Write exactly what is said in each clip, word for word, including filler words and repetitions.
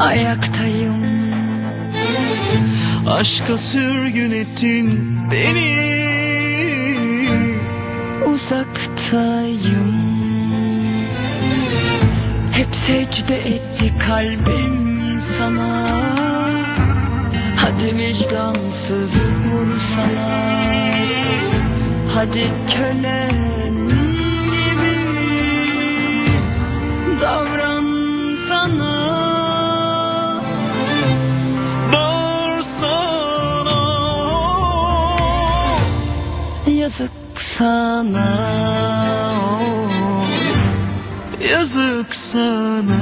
ayaktayım. Aşka sürgün ettin beni. Uzaktayım. Hep secde etti kalbim sana. Hadi vicdansız vursana. Hadi kölen gibi davransana. Bağırsana. Yazık sana, yazık sana.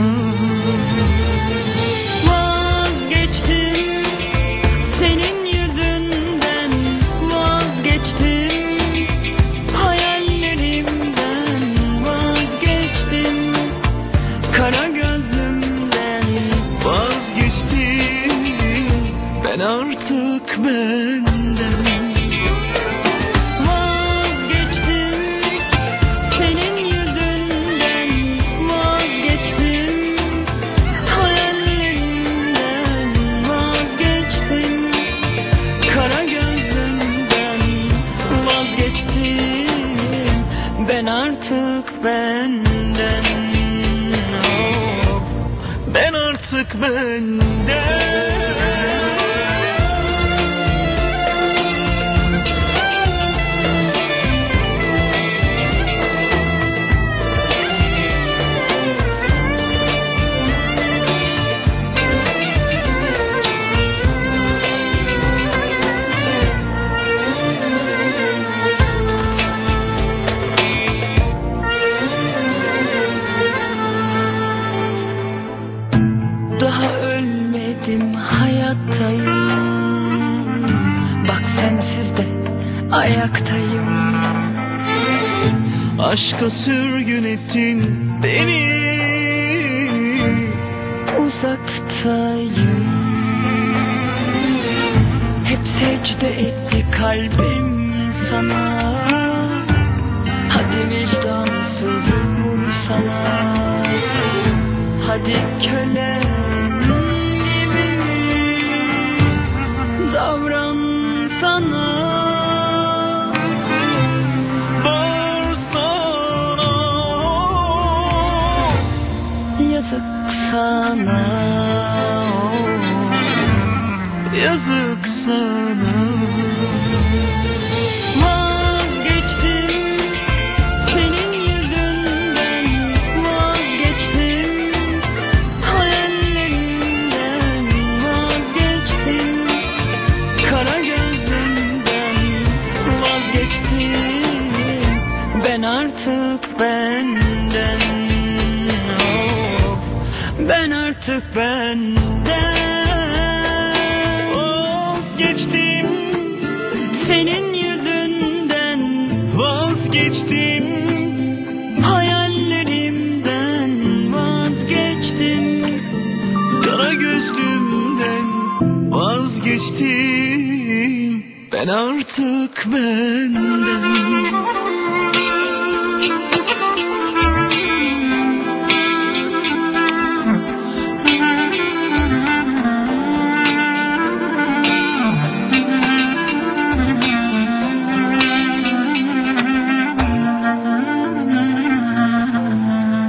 Vazgeçtim senin yüzünden, vazgeçtim hayallerimden, vazgeçtim kara gözlümden, Vazgeçtim ben artık benden. vazgeçtim senin yüzünden, vazgeçtim hayallerimden, vazgeçtim kara gözlümden, vazgeçtim ben artık benden. Oh, Ben artık benden. daha ölmedim, hayattayım. Bak sensiz de ayaktayım. Aşka sürgün ettin beni. Uzaktayım. Hep secde etti kalbim sana. Hadi vicdansız vursana. Hadi kölen gibi davransana. Bağırsana. Yazık sana, Yazık sana. vazgeçtim senin yüzünden, vazgeçtim hayallerimden, vazgeçtim kara gözlümden, vazgeçtim ben artık benden. Oh, ben artık benden. Vazgeçtim, Senin yüzünden vazgeçtim. hayallerimden, vazgeçtim Kara gözlümden vazgeçtim. Ben artık benden.